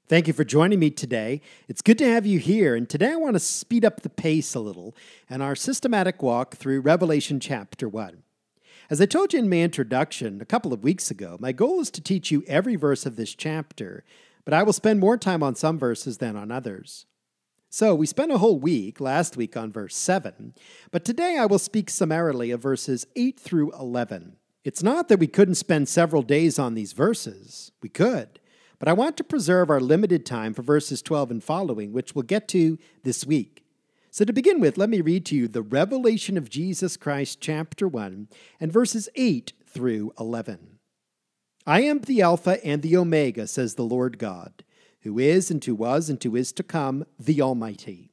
Thank you for joining me today. It's good to have you here, and today I want to speed up the pace a little in our systematic walk through Revelation chapter 1. As I told you in my introduction a couple of weeks ago, my goal is to teach you every verse of this chapter, but I will spend more time on some verses than on others. So we spent a whole week last week on verse 7, but today I will speak summarily of verses 8 through 11. It's not that we couldn't spend several days on these verses. We could. But I want to preserve our limited time for verses 12 and following, which we'll get to this week. So to begin with, let me read to you the Revelation of Jesus Christ, chapter 1, and verses 8 through 11. I am the Alpha and the Omega, says the Lord God, who is and who was and who is to come, the Almighty.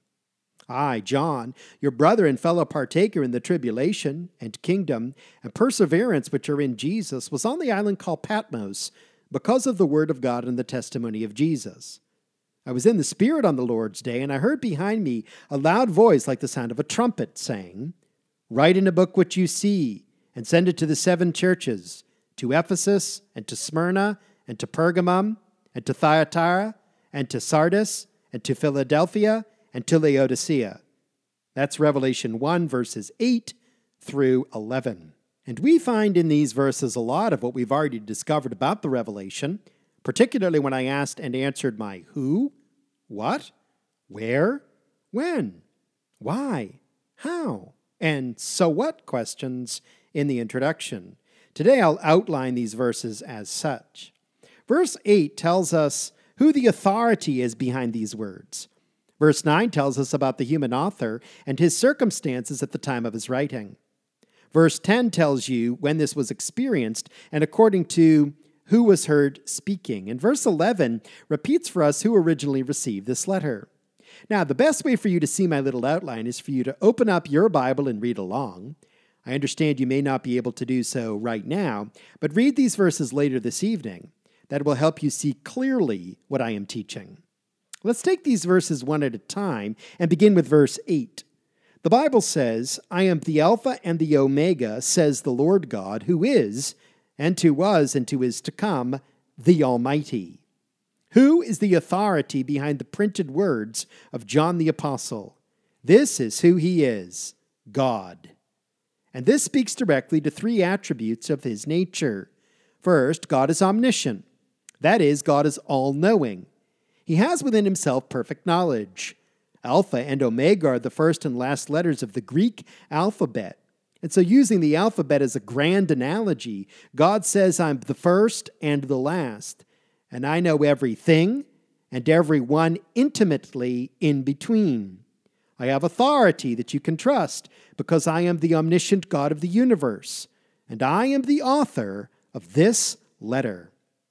I, John, your brother and fellow partaker in the tribulation and kingdom and perseverance which are in Jesus, was on the island called Patmos, because of the word of God and the testimony of Jesus. I was in the Spirit on the Lord's day, and I heard behind me a loud voice like the sound of a trumpet, saying, Write in a book what you see, and send it to the 7 churches, to Ephesus, and to Smyrna, and to Pergamum, and to Thyatira, and to Sardis, and to Philadelphia, and to Laodicea. That's Revelation 1, verses 8 through 11. And we find in these verses a lot of what we've already discovered about the Revelation, particularly when I asked and answered my who, what, where, when, why, how, and so what questions in the introduction. Today I'll outline these verses as such. Verse 8 tells us who the authority is behind these words. Verse 9 tells us about the human author and his circumstances at the time of his writing. Verse 10 tells you when this was experienced and according to who was heard speaking. And verse 11 repeats for us who originally received this letter. Now, the best way for you to see my little outline is for you to open up your Bible and read along. I understand you may not be able to do so right now, but read these verses later this evening. That will help you see clearly what I am teaching. Let's take these verses one at a time and begin with verse 8. The Bible says, I am the Alpha and the Omega, says the Lord God, who is, and who was, and who is to come, the Almighty. Who is the authority behind the printed words of John the Apostle? This is who he is, God. And this speaks directly to 3 attributes of his nature. First, God is omniscient. That is, God is all-knowing. He has within himself perfect knowledge. Alpha and Omega are the first and last letters of the Greek alphabet. And so using the alphabet as a grand analogy, God says, I'm the first and the last, and I know everything and everyone intimately in between. I have authority that you can trust because I am the omniscient God of the universe, and I am the author of this letter.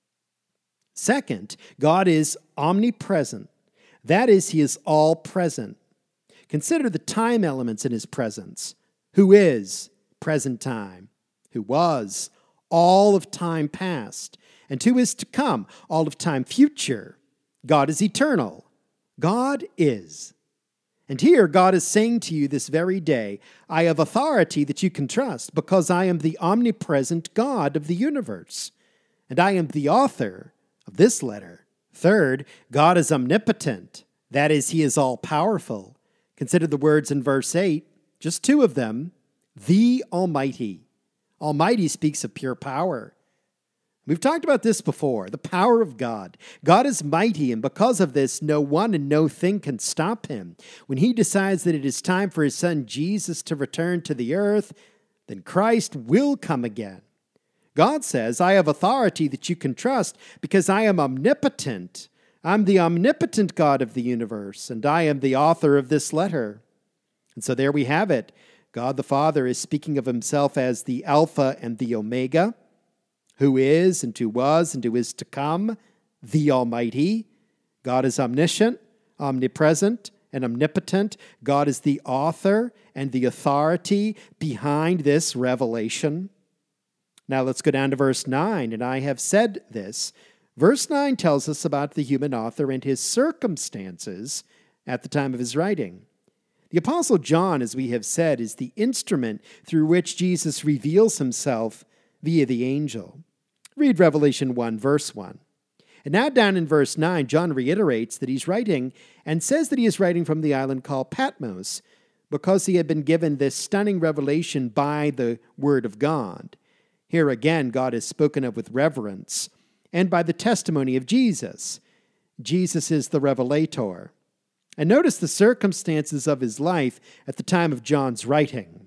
Second, God is omnipresent. That is, he is all present. Consider the time elements in his presence. Who is, present time. Who was, all of time past. And who is to come, all of time future. God is eternal. God is. And here God is saying to you this very day, I have authority that you can trust because I am the omnipresent God of the universe. And I am the author of this letter. Third, God is omnipotent. That is, he is all-powerful. Consider the words in verse 8, just 2 of them, the Almighty. Almighty speaks of pure power. We've talked about this before, the power of God. God is mighty, and because of this, no one and no thing can stop him. When he decides that it is time for his son Jesus to return to the earth, then Christ will come again. God says, I have authority that you can trust because I am omnipotent. I'm the omnipotent God of the universe, and I am the author of this letter. And so there we have it. God the Father is speaking of himself as the Alpha and the Omega, who is and who was and who is to come, the Almighty. God is omniscient, omnipresent, and omnipotent. God is the author and the authority behind this revelation. Now let's go down to verse 9, and I have said this. Verse 9 tells us about the human author and his circumstances at the time of his writing. The Apostle John, as we have said, is the instrument through which Jesus reveals himself via the angel. Read Revelation 1, verse 1. And now down in verse 9, John reiterates that he's writing and says that he is writing from the island called Patmos because he had been given this stunning revelation by the Word of God. Here again, God is spoken of with reverence and by the testimony of Jesus. Jesus is the revelator. And notice the circumstances of his life at the time of John's writing.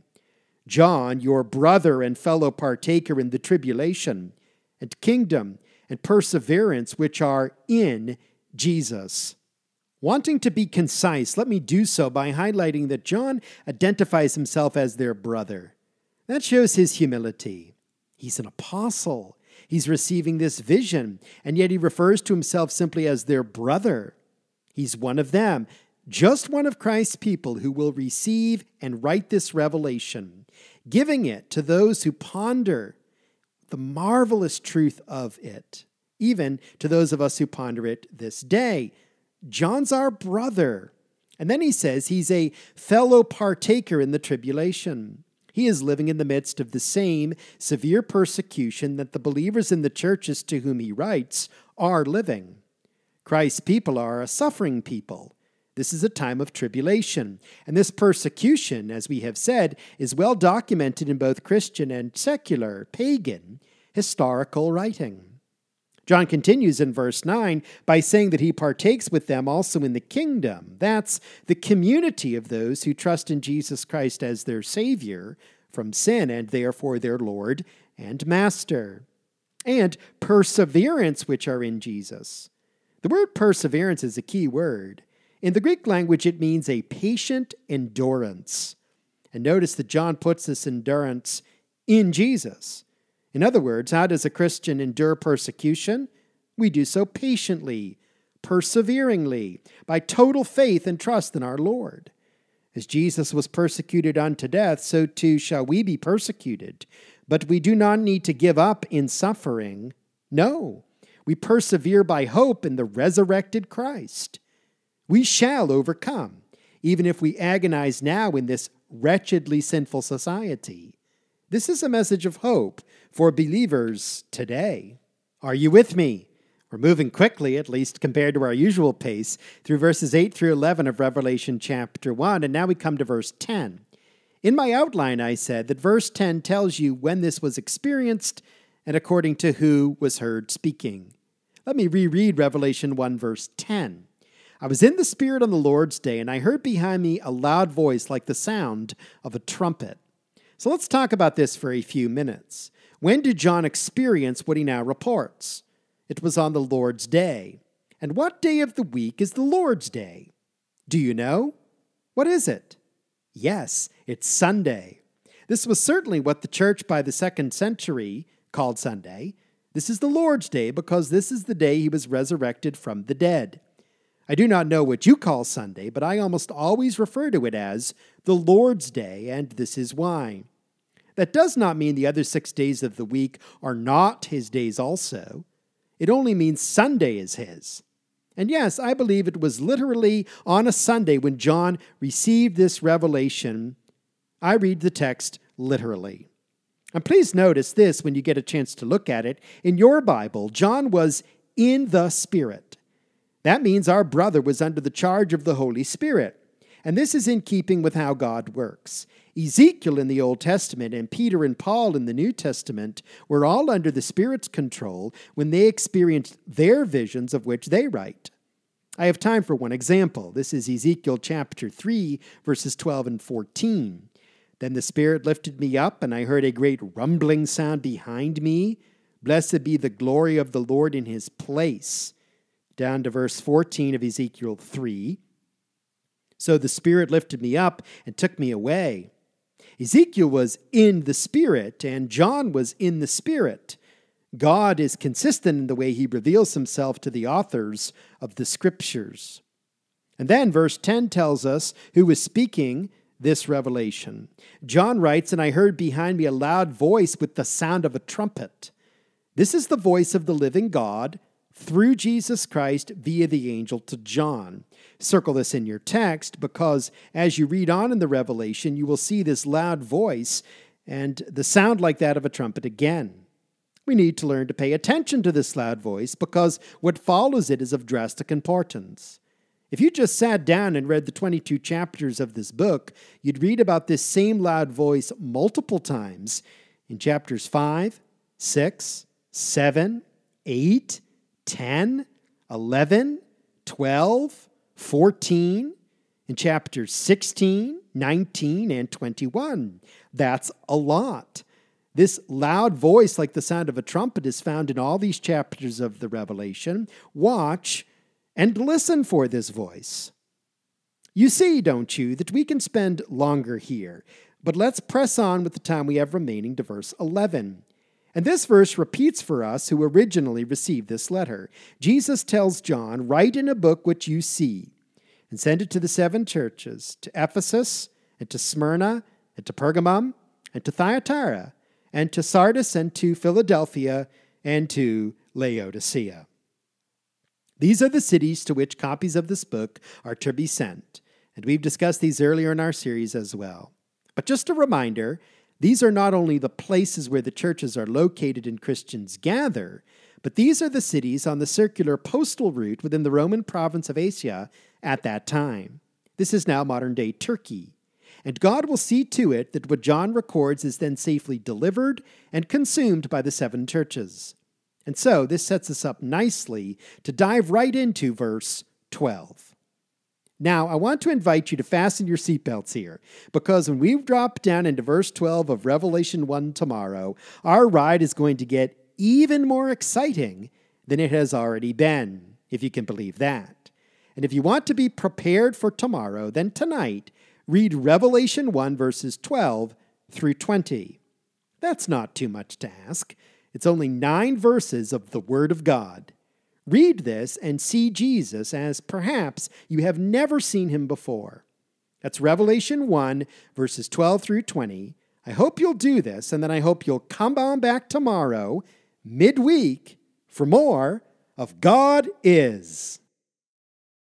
John, your brother and fellow partaker in the tribulation and kingdom and perseverance which are in Jesus. Wanting to be concise, let me do so by highlighting that John identifies himself as their brother. That shows his humility. He's an apostle. He's receiving this vision, and yet he refers to himself simply as their brother. He's one of them, just one of Christ's people who will receive and write this revelation, giving it to those who ponder the marvelous truth of it, even to those of us who ponder it this day. John's our brother. And then he says he's a fellow partaker in the tribulation. He is living in the midst of the same severe persecution that the believers in the churches to whom he writes are living. Christ's people are a suffering people. This is a time of tribulation. And this persecution, as we have said, is well documented in both Christian and secular, pagan, historical writing. John continues in verse 9 by saying that he partakes with them also in the kingdom. That's the community of those who trust in Jesus Christ as their Savior from sin and therefore their Lord and Master. And perseverance which are in Jesus. The word perseverance is a key word. In the Greek language, it means a patient endurance. And notice that John puts this endurance in Jesus. In other words, how does a Christian endure persecution? We do so patiently, perseveringly, by total faith and trust in our Lord. As Jesus was persecuted unto death, so too shall we be persecuted. But we do not need to give up in suffering. No, we persevere by hope in the resurrected Christ. We shall overcome, even if we agonize now in this wretchedly sinful society. This is a message of hope for believers today. Are you with me? We're moving quickly, at least compared to our usual pace, through verses 8 through 11 of Revelation chapter 1, and now we come to verse 10. In my outline, I said that verse 10 tells you when this was experienced and according to who was heard speaking. Let me reread Revelation 1, verse 10. I was in the Spirit on the Lord's day, and I heard behind me a loud voice like the sound of a trumpet. So let's talk about this for a few minutes. When did John experience what he now reports? It was on the Lord's day. And what day of the week is the Lord's day? Do you know? What is it? Yes, it's Sunday. This was certainly what the church by the 2nd century called Sunday. This is the Lord's day because this is the day he was resurrected from the dead. I do not know what you call Sunday, but I almost always refer to it as the Lord's Day, and this is why. That does not mean the other 6 days of the week are not his days also. It only means Sunday is his. And yes, I believe it was literally on a Sunday when John received this revelation. I read the text literally. And please notice this when you get a chance to look at it. In your Bible, John was in the Spirit. That means our brother was under the charge of the Holy Spirit. And this is in keeping with how God works. Ezekiel in the Old Testament and Peter and Paul in the New Testament were all under the Spirit's control when they experienced their visions of which they write. I have time for one example. This is Ezekiel chapter 3, verses 12 and 14. Then the Spirit lifted me up, and I heard a great rumbling sound behind me. Blessed be the glory of the Lord in his place. Down to verse 14 of Ezekiel 3. So the Spirit lifted me up and took me away. Ezekiel was in the Spirit, and John was in the Spirit. God is consistent in the way he reveals himself to the authors of the Scriptures. And then verse 10 tells us who was speaking this revelation. John writes, and I heard behind me a loud voice with the sound of a trumpet. This is the voice of the living God through Jesus Christ via the angel to John. Circle this in your text because as you read on in the Revelation, you will see this loud voice and the sound like that of a trumpet again. We need to learn to pay attention to this loud voice because what follows it is of drastic importance. If you just sat down and read the 22 chapters of this book, you'd read about this same loud voice multiple times in chapters 5, 6, 7, 8, 10, 11, 12, 14, in chapters 16, 19, and 21. That's a lot. This loud voice, like the sound of a trumpet, is found in all these chapters of the Revelation. Watch and listen for this voice. You see, don't you, that we can spend longer here, but let's press on with the time we have remaining to verse 11. And this verse repeats for us who originally received this letter. Jesus tells John, "Write in a book what you see, and send it to the 7 churches, to Ephesus, and to Smyrna, and to Pergamum, and to Thyatira, and to Sardis, and to Philadelphia, and to Laodicea." These are the cities to which copies of this book are to be sent, and we've discussed these earlier in our series as well. But just a reminder, these are not only the places where the churches are located and Christians gather, but these are the cities on the circular postal route within the Roman province of Asia at that time. This is now modern-day Turkey. And God will see to it that what John records is then safely delivered and consumed by the 7 churches. And so this sets us up nicely to dive right into verse 12. Now, I want to invite you to fasten your seatbelts here, because when we drop down into verse 12 of Revelation 1 tomorrow, our ride is going to get even more exciting than it has already been, if you can believe that. And if you want to be prepared for tomorrow, then tonight, read Revelation 1 verses 12 through 20. That's not too much to ask. It's only 9 verses of the Word of God. Read this and see Jesus as perhaps you have never seen him before. That's Revelation 1, verses 12 through 20. I hope you'll do this, and then I hope you'll come on back tomorrow, midweek, for more of God Is.